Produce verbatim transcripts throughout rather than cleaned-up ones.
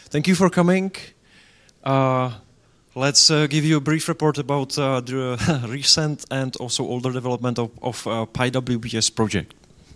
thank you for coming. Uh, let's uh, give you a brief report about uh, the recent and also older development of, of uh, PyWPS project.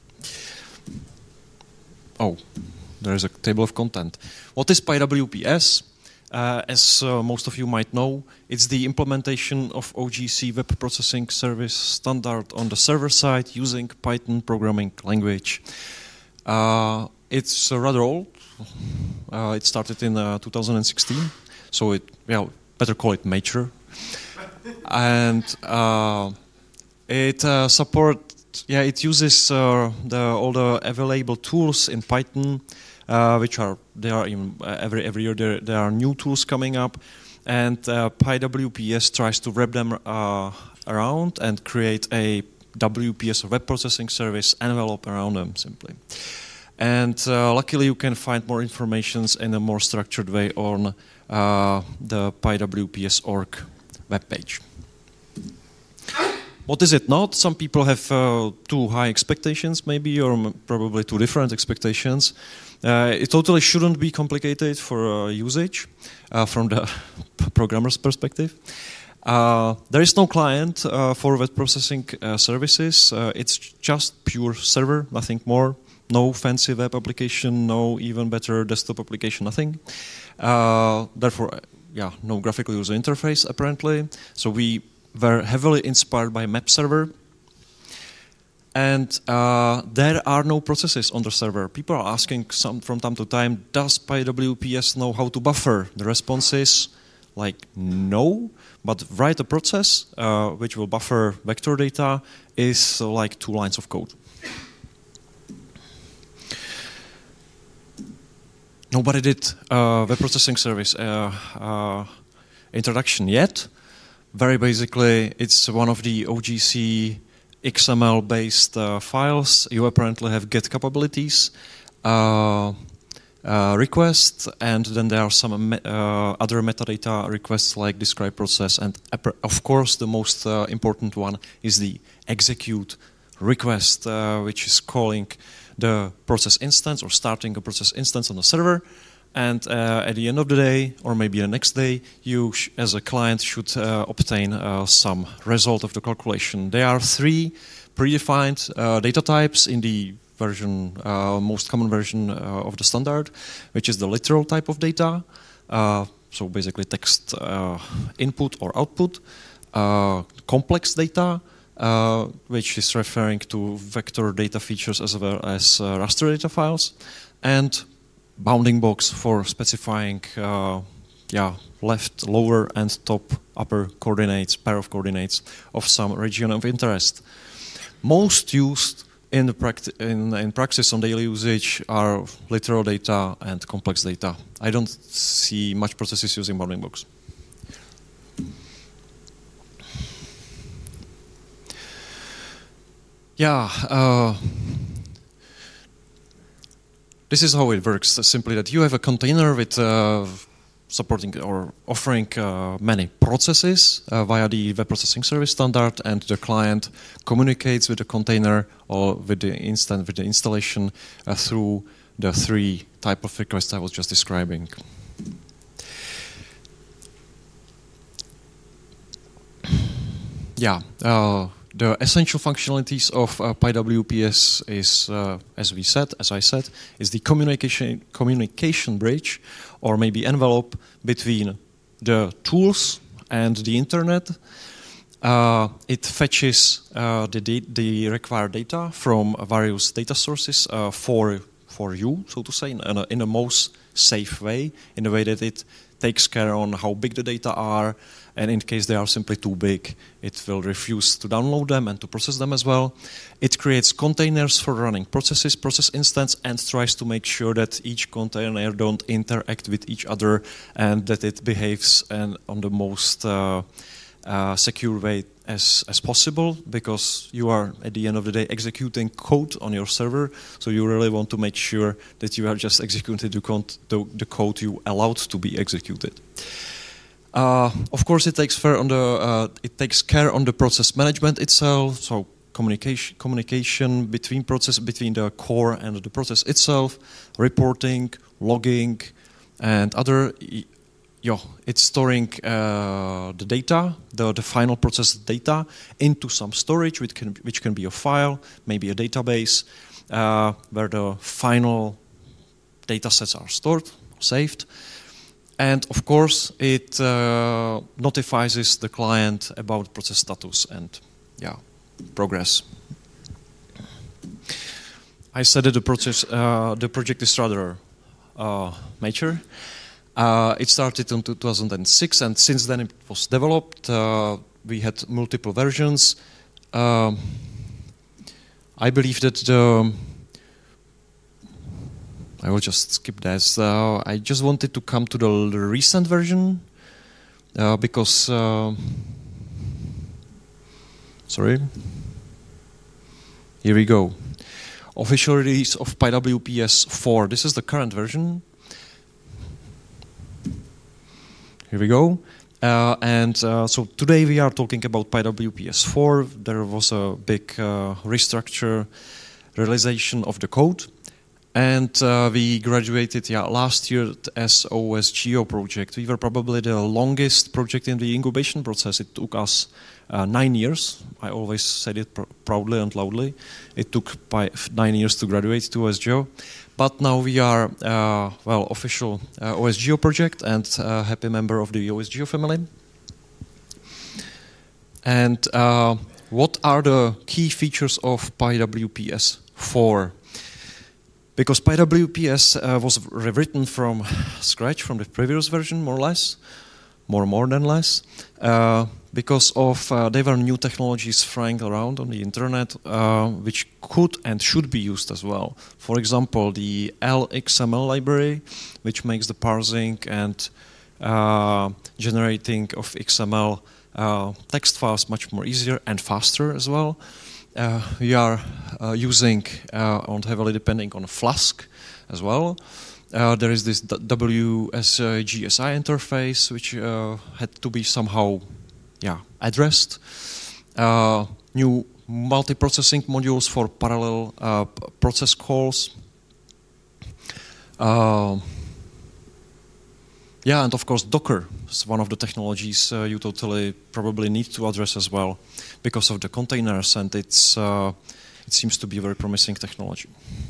Oh, there is a table of content. What is PyWPS? Uh, as uh, most of you might know, it's the implementation of O G C Web Processing Service standard on the server side using Python programming language. Uh, it's uh, rather old. Uh, it started in uh, two thousand sixteen, so it, well, better call it mature. And uh, it uh, support, yeah, it uses uh, the all the available tools in Python. Uh, which are there are in uh, every every year there there are new tools coming up, and uh, PyWPS tries to wrap them uh, around and create a W P S, web processing service envelope around them simply. And uh, luckily you can find more information in a more structured way on uh, the PyWPS dot org webpage. What is it not? Some people have uh, too high expectations maybe, or m probably too different expectations. Uh, it totally shouldn't be complicated for uh, usage uh, from the programmer's perspective. Uh, there is no client uh, for web processing uh, services. Uh, it's just pure server, nothing more. No fancy web application, no even better desktop application, nothing. Uh, therefore, yeah, no graphical user interface apparently. So we were heavily inspired by Map Server. And uh, there are no processes on the server. People are asking some, from time to time, does PyWPS know how to buffer? The response is like, no, but write a process uh, which will buffer vector data is uh, like two lines of code. Nobody did uh, web processing service uh, uh, introduction yet. Very basically, it's one of the O G C X M L-based uh, files. You apparently have GET capabilities, uh, uh, request, and then there are some me uh, other metadata requests like describe process, and of course the most uh, important one is the execute request, uh, which is calling the process instance or starting a process instance on the server. And uh, at the end of the day, or maybe the next day, you, sh as a client, should uh, obtain uh, some result of the calculation. There are three predefined uh, data types in the version, uh, most common version uh, of the standard, which is the literal type of data, uh, so basically text uh, input or output, uh, complex data, uh, which is referring to vector data features as well as uh, raster data files, and bounding box for specifying uh, yeah, left, lower, and top, upper coordinates, pair of coordinates of some region of interest. Most used in, the practi in, in practice on daily usage are literal data and complex data. I don't see much processes using bounding box. Yeah. Uh, This is how it works, simply that you have a container with uh, supporting or offering uh, many processes uh, via the web processing service standard, and the client communicates with the container or with the instant with the installation uh, through the three type of requests I was just describing. Yeah. Uh, The essential functionalities of uh, PyWPS is, uh, as we said, as I said, is the communication communication bridge, or maybe envelope between the tools and the internet. Uh, it fetches uh, the, the required data from various data sources uh, for for you, so to say, in a, in a most safe way, in a way that it takes care on how big the data are. And in case they are simply too big, it will refuse to download them and to process them as well. It creates containers for running processes, process instance, and tries to make sure that each container don't interact with each other, and that it behaves and on the most uh, uh, secure way as, as possible, because you are, at the end of the day, executing code on your server, so you really want to make sure that you are just executing the, the, the code you allowed to be executed. Uh, of course, it takes care on the uh, it takes care on the process management itself. So communication communication between process between the core and the process itself, reporting, logging, and other, yeah, it's storing uh, the data, the, the final processed data, into some storage, which can, which can be a file, maybe a database, uh, where the final data sets are stored, saved. And of course, it uh, notifies the client about process status and yeah, progress. I said that the process, uh, the project is rather uh, mature. Uh, it started in two thousand six, and since then it was developed. Uh, we had multiple versions. Um, I believe that the I will just skip this. Uh, I just wanted to come to the, the recent version uh, because, uh, sorry, here we go. Official release of PyWPS four. This is the current version. Here we go. Uh, and uh, so today we are talking about PyWPS four. There was a big uh, restructure, realization of the code. And uh, we graduated yeah, last year as O S G O project. We were probably the longest project in the incubation process. It took us uh, nine years. I always said it pr proudly and loudly. It took nine years to graduate to O S G O. But now we are, uh, well, official uh, O S G O project and uh, happy member of the O S G O family. And uh, what are the key features of PyWPS four? Because PyWPS uh, was rewritten from scratch, from the previous version, more or less, more more than less, uh, because of uh, there were new technologies flying around on the internet, uh, which could and should be used as well. For example, the L X M L library, which makes the parsing and uh, generating of X M L uh, text files much more easier and faster as well. Uh, we are uh, using uh, and heavily depending on Flask as well. Uh, there is this W S G S I interface which uh, had to be somehow yeah, addressed. Uh, new multiprocessing modules for parallel uh, process calls. Uh, yeah, and of course Docker is one of the technologies uh, you totally probably need to address as well, because of the containers, and it's uh, it seems to be a very promising technology.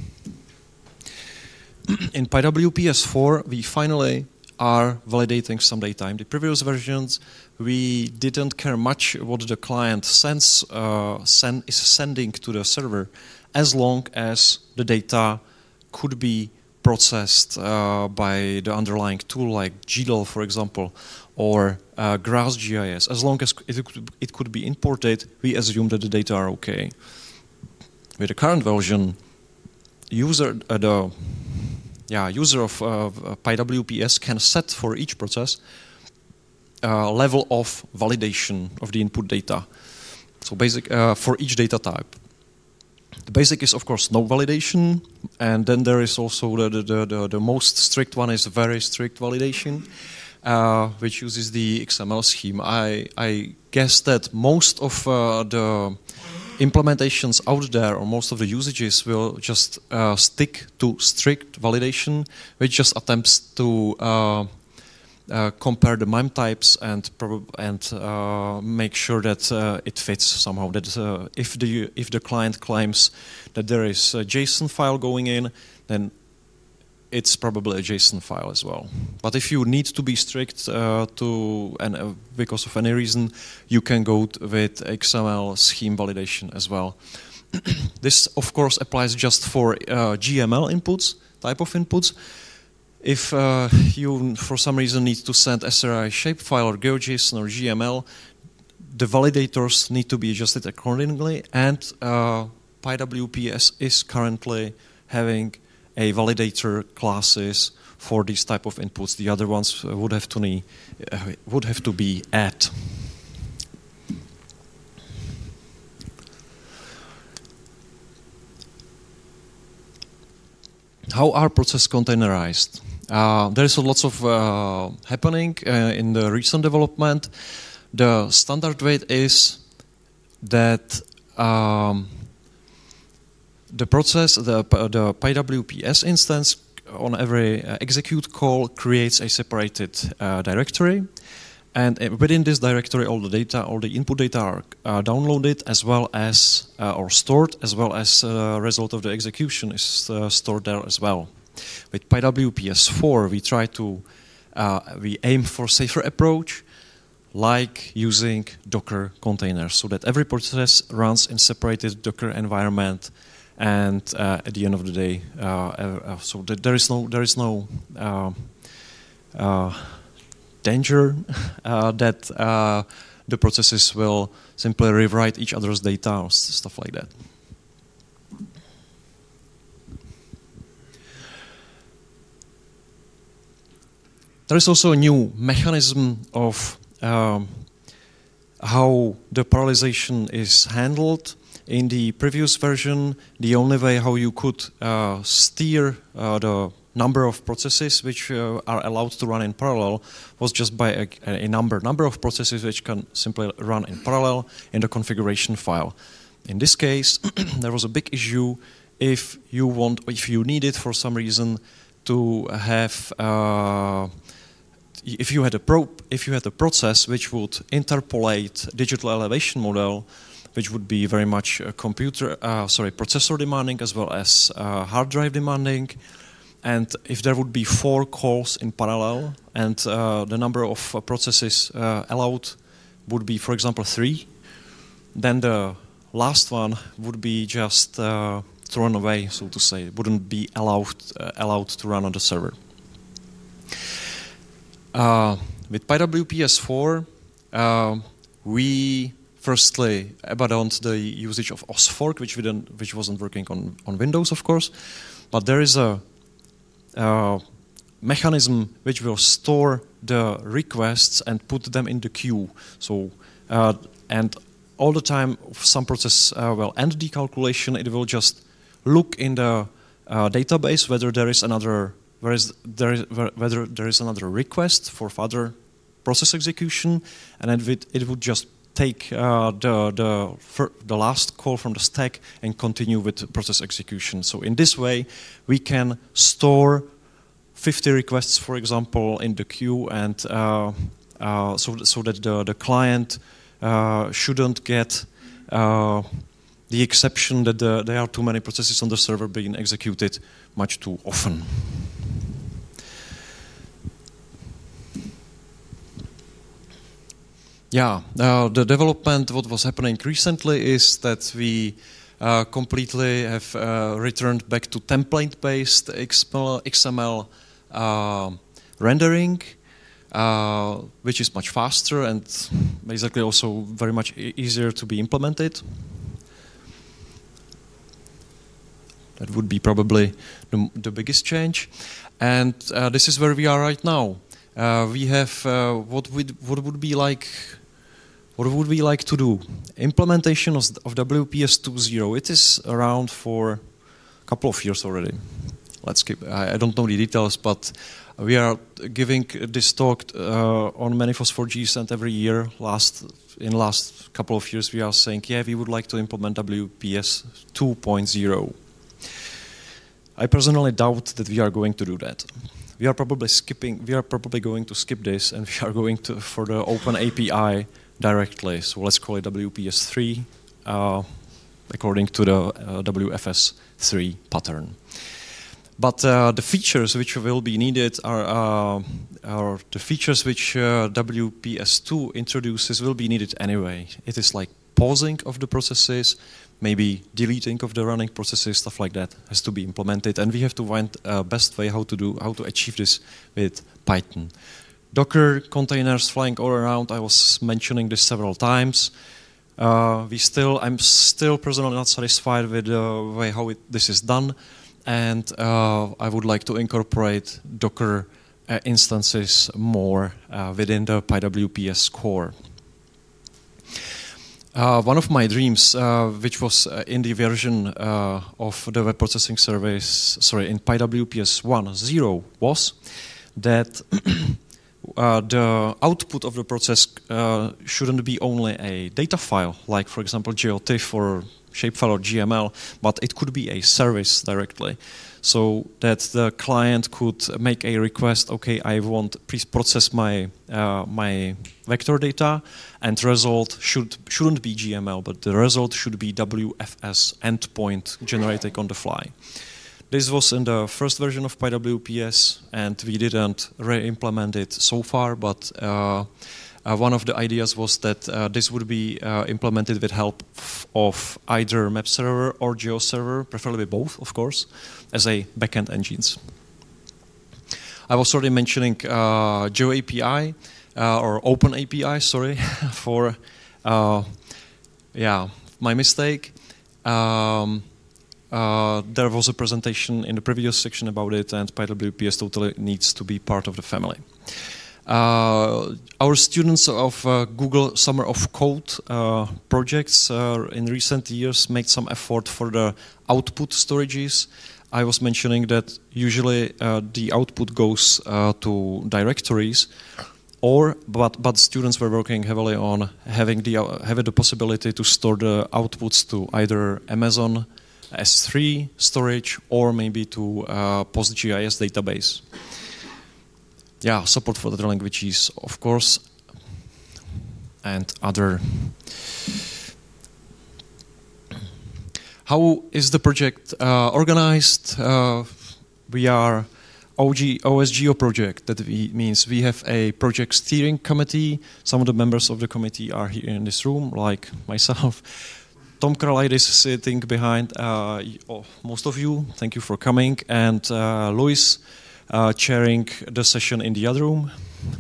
In PyWPS four, we finally are validating some data. In the previous versions, we didn't care much what the client sends, uh, send, is sending to the server, as long as the data could be processed uh, by the underlying tool like G D A L, for example, or uh, GraphGIS. As long as it could, it could be imported, we assume that the data are okay. With the current version, user uh, the yeah user of uh, PyWPS can set for each process uh, level of validation of the input data. So basic uh, for each data type. The basic is, of course, no validation, and then there is also the, the, the, the most strict one is very strict validation, uh, which uses the X M L scheme. I, I guess that most of uh, the implementations out there, or most of the usages, will just uh, stick to strict validation, which just attempts to uh, Uh, compare the MIME types and and uh, make sure that uh, it fits somehow. That uh, if the if the client claims that there is a JSON file going in, then it's probably a JSON file as well. But if you need to be strict uh, to and uh, because of any reason, you can go with X M L scheme validation as well. This, of course, applies just for uh, G M L inputs, type of inputs. If uh, you, for some reason, need to send S R I shapefile or GeoJSON or G M L, the validators need to be adjusted accordingly, and uh, PyWPS is currently having a validator classes for these type of inputs. The other ones would have to, need, uh, would have to be at. How are processes containerized? Uh, there is lots of uh, happening uh, in the recent development. The standard way is that um, the process, the, the PyWPS instance on every uh, execute call creates a separated uh, directory. And within this directory, all the data, all the input data are uh, downloaded as well as, uh, or stored, as well as a uh, result of the execution is uh, stored there as well. With PyWP S four, we try to, uh, we aim for safer approach, like using Docker containers, so that every process runs in separated Docker environment, and uh, at the end of the day, uh, uh, so that there is no, there is no, uh, uh, danger uh, that uh, the processes will simply rewrite each other's data or stuff like that. There is also a new mechanism of um, how the parallelization is handled. In the previous version, the only way how you could uh, steer uh, the number of processes which uh, are allowed to run in parallel was just by a, a number, number of processes which can simply run in parallel in the configuration file. In this case, there was a big issue if you want, if you needed for some reason to have, uh, if you had a pro, if you had a process which would interpolate digital elevation model, which would be very much uh, computer, uh, sorry, processor demanding as well as uh, hard drive demanding. And if there would be four calls in parallel and uh, the number of uh, processes uh, allowed would be, for example, three, then the last one would be just uh, thrown away, so to say. It wouldn't be allowed, uh, allowed to run on the server. Uh, with PyWP S four, uh, we firstly abandoned the usage of osfork, which, we didn't, which wasn't working on, on Windows, of course. But there is a Uh, mechanism which will store the requests and put them in the queue. So, uh, and all the time, if some process uh, will end the calculation, it will just look in the uh, database whether there is another, where is there is, whether there is another request for further process execution, and it would, it would just take uh, the the the last call from the stack and continue with process execution. So in this way, we can store fifty requests, for example, in the queue, and uh, uh, so so that the the client uh, shouldn't get uh, the exception that the, there are too many processes on the server being executed much too often. Yeah, uh, the development, what was happening recently is that we uh, completely have uh, returned back to template-based X M L uh, rendering, uh, which is much faster and basically also very much e easier to be implemented. That would be probably the, the biggest change. And uh, this is where we are right now. Uh, we have uh, what, would, what would be like What would we like to do? Implementation of, of W P S two point zero. It is around for a couple of years already. Let's keep, I, I don't know the details, but we are giving this talk uh, on many FOSS four Gs, and every year, last in last couple of years, we are saying, yeah, we would like to implement W P S two point zero. I personally doubt that we are going to do that. We are probably skipping. We are probably going to skip this, and we are going to for the open A P I directly. So let's call it W P S three, uh, according to the uh, W F S three pattern. But uh, the features which will be needed are, uh, are the features which uh, W P S two introduces will be needed anyway. It is like pausing of the processes, maybe deleting of the running processes, stuff like that has to be implemented, and we have to find a best way how to do how to achieve this with Python. Docker containers flying all around. I was mentioning this several times. Uh, we still, I'm still personally not satisfied with the way how it, this is done, and uh, I would like to incorporate Docker uh, instances more uh, within the PyWPS core. Uh, one of my dreams, uh, which was uh, in the version uh, of the web processing service, sorry, in PyWPS one point zero, was that uh, the output of the process uh, shouldn't be only a data file, like, for example, G L T I F or shapefile or G M L, but it could be a service directly. So that the client could make a request, okay, I want, please process my uh, my vector data, and result should, shouldn't be G M L, but the result should be W F S endpoint generated on the fly. This was in the first version of PyWPS, and we didn't re-implement it so far, but uh, uh, one of the ideas was that uh, this would be uh, implemented with help of either map server or GeoServer, preferably both, of course, as a backend engines. I was already mentioning uh, GeoAPI, uh, or OpenAPI, sorry, for, uh, yeah, my mistake. Um, Uh, there was a presentation in the previous section about it, and PyWPS totally needs to be part of the family. Uh, our students of uh, Google Summer of Code uh, projects uh, in recent years made some effort for the output storages. I was mentioning that usually uh, the output goes uh, to directories, or but but students were working heavily on having the uh, having the possibility to store the outputs to either Amazon S three storage or maybe to uh, PostGIS database. Yeah, support for other languages, of course, and other. How is the project uh, organized? Uh, we are O G, O S Geo project. That we, means we have a project steering committee. Some of the members of the committee are here in this room, like myself. Tom Karlaidis sitting behind uh, oh, most of you. Thank you for coming. And uh, Luis uh, chairing the session in the other room.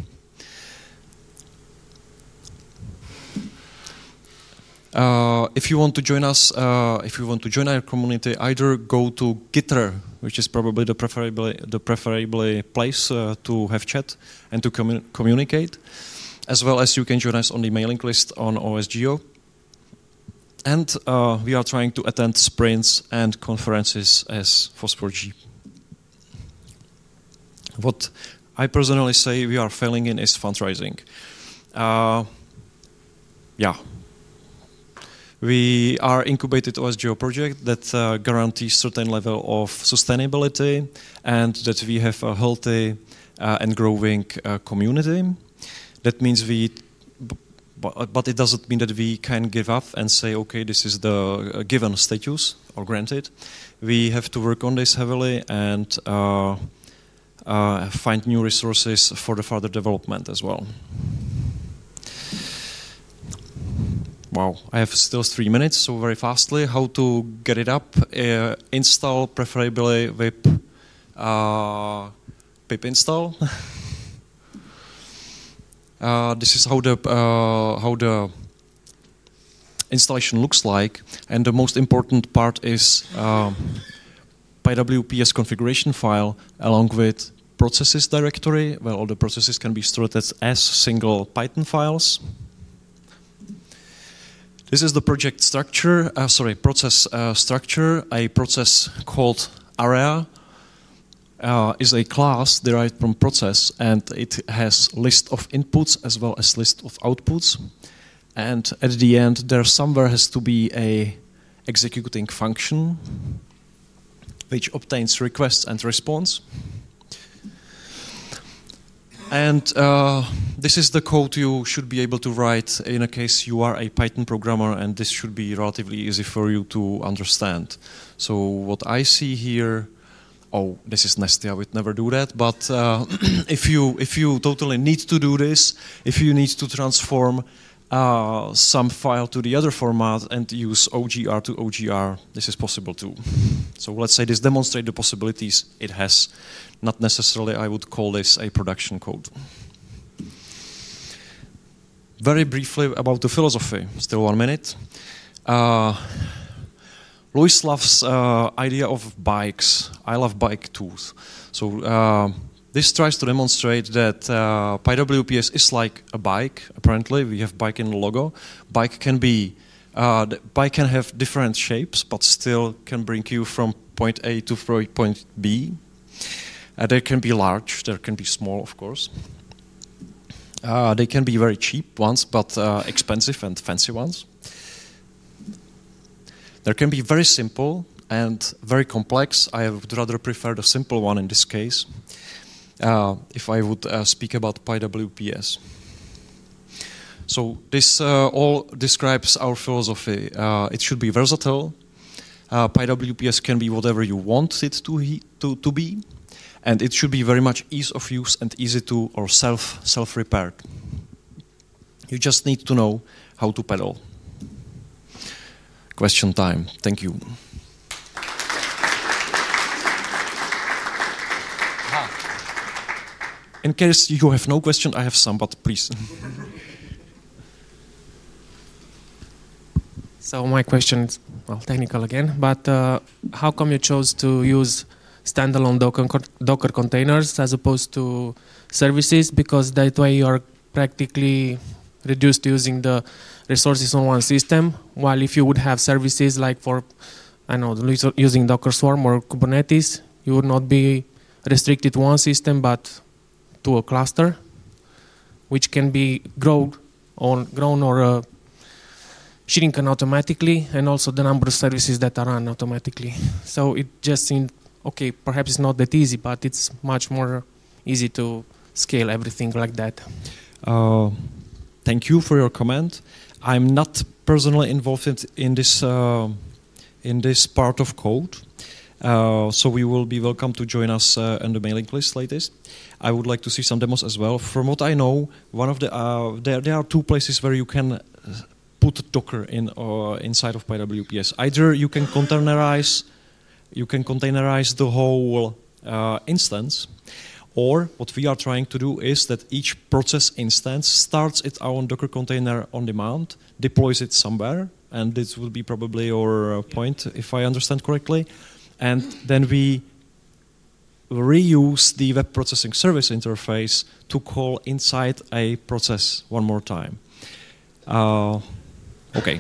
Uh, if you want to join us, uh, if you want to join our community, either go to Gitter, which is probably the preferably the preferably place uh, to have chat and to commu communicate, as well as you can join us on the mailing list on O S Geo. And uh, we are trying to attend sprints and conferences as FOSS4G. What I personally say we are failing in is fundraising. Uh, yeah. We are incubated O S Geo project that uh, guarantees certain level of sustainability and that we have a healthy uh, and growing uh, community. That means we, but, but it doesn't mean that we can give up and say, okay, this is the given status or granted. We have to work on this heavily and uh, uh, find new resources for the further development as well. Wow, I have still three minutes, so very fastly. How to get it up? Uh, install, preferably with uh, pip install. uh, this is how the uh, how the installation looks like, and the most important part is uh, PyWPS configuration file along with processes directory, where all the processes can be stored as, as single Python files. This is the project structure, uh, sorry, process uh, structure. A process called area uh, is a class derived from process, and it has list of inputs as well as list of outputs. And at the end, there somewhere has to be a executing function which obtains requests and response. And uh, this is the code you should be able to write in a case you are a Python programmer, and this should be relatively easy for you to understand. So what I see here, oh, this is nasty, I would never do that, but uh, if you if you totally need to do this, if you need to transform uh, some file to the other format and use O G R to O G R, this is possible too. So let's say this demonstrates the possibilities it has. Not necessarily I would call this a production code. Very briefly about the philosophy, still one minute. Uh, Luis loves uh, idea of bikes. I love bike tools. So uh, this tries to demonstrate that uh, PyWPS is like a bike. Apparently, we have bike in the logo. Bike can be, uh, the bike can have different shapes, but still can bring you from point A to point B. Uh, they can be large, they can be small, of course. Uh, they can be very cheap ones, but uh, expensive and fancy ones. There can be very simple and very complex. I would rather prefer the simple one in this case, uh, if I would uh, speak about PyWPS. So this uh, all describes our philosophy. Uh, it should be versatile. Uh, PyWPS can be whatever you want it to, he, to, to be, and it should be very much ease of use and easy to or self self-repaired. You just need to know how to pedal. Question time. Thank you. In case you have no question, I have some, but please. So my question is, well, technical again, but uh, how come you chose to use standalone Docker, Docker containers as opposed to services? Because that way you are practically reduced to using the resources on one system, while if you would have services like for, I know, using Docker Swarm or Kubernetes, you would not be restricted to one system, but to a cluster, which can be grown or, grown or uh, shrunken automatically, and also the number of services that are run automatically. So it just seemed, okay, perhaps it's not that easy, but it's much more easy to scale everything like that. Uh, thank you for your comment. I'm not personally involved in, in this uh, in this part of code, uh, so you will be welcome to join us uh, on the mailing list latest. I would like to see some demos as well. From what I know, one of the uh, there there are two places where you can put Docker in uh, inside of PyWPS. Either you can containerize, you can containerize the whole uh, instance, or what we are trying to do is that each process instance starts its own Docker container on demand, deploys it somewhere, and this will be probably your uh, point, if I understand correctly, and then we reuse the web processing service interface to call inside a process one more time. Uh, okay.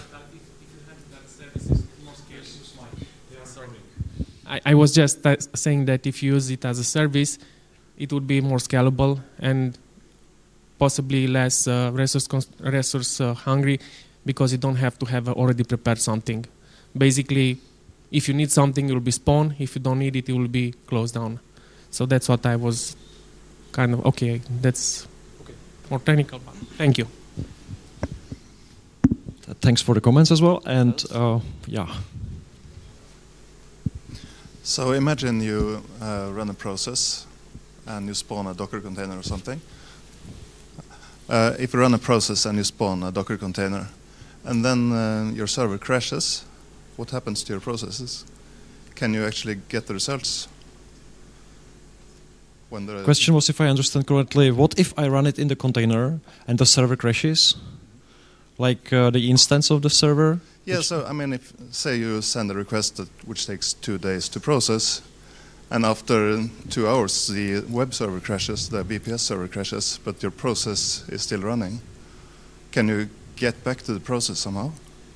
I, I was just uh, saying that if you use it as a service, it would be more scalable and possibly less uh, resource, resource uh, hungry, because you don't have to have already prepared something. Basically, if you need something, it will be spawned. If you don't need it, it will be closed down. So that's what I was kind of, okay, that's okay. More technical, but thank you. Thanks for the comments as well, and uh, yeah. So imagine you uh, run a process and you spawn a Docker container or something. Uh, if you run a process and you spawn a Docker container, and then uh, your server crashes, what happens to your processes? Can you actually get the results? When the question was, if I understand correctly, what if I run it in the container and the server crashes? Like uh, the instance of the server? Yeah, so I mean, if say you send a request that, which takes two days to process, and after two hours the web server crashes, the V P S server crashes, but your process is still running, can you get back to the process somehow?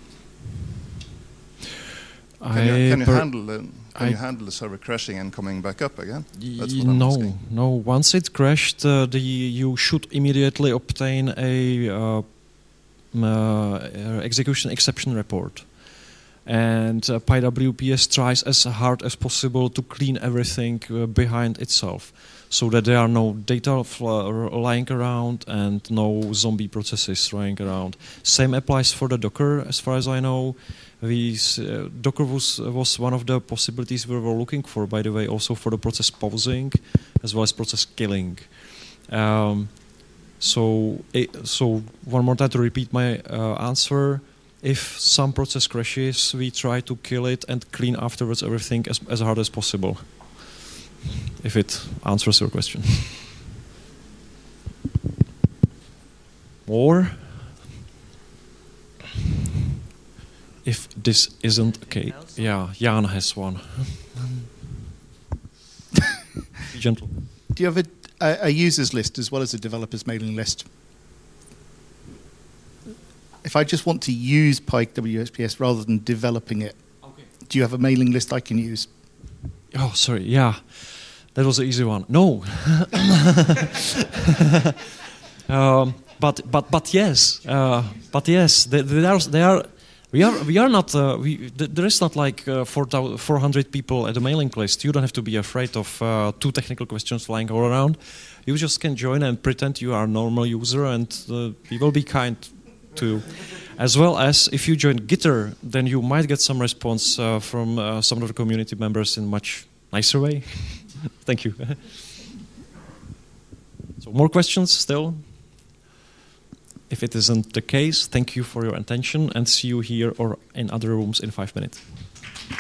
Can you, can you handle the, can you handle the server crashing and coming back up again? That's what I'm no, asking. no. Once it crashed, uh, the you should immediately obtain a uh, uh, execution exception report. And uh, PyWPS tries as hard as possible to clean everything uh, behind itself, so that there are no data lying around and no zombie processes lying around. Same applies for the Docker, as far as I know. We, uh, Docker was, was one of the possibilities we were looking for, by the way, also for the process pausing as well as process killing. Um, so, it, so one more time to repeat my uh, answer. If some process crashes, we try to kill it and clean afterwards everything as, as hard as possible. If it answers your question. Or, if this isn't okay, yeah, Jan has one. Be gentle. Do you have a, a, a users list as well as a developers mailing list? If I just want to use PyWPS rather than developing it, okay, do you have a mailing list I can use? Oh, sorry, yeah. That was an easy one. No. um, but but but yes, uh, but yes, there, there are there are We are we are not uh, we th- there is not like uh, four hundred people at the mailing list. You don't have to be afraid of uh, two technical questions flying all around. You just can join and pretend you are a normal user, and uh, we will be kind to you. As well as if you join Gitter, then you might get some response uh, from uh, some of the community members in much nicer way. Thank you. So more questions still? If it isn't the case, thank you for your attention and see you here or in other rooms in five minutes.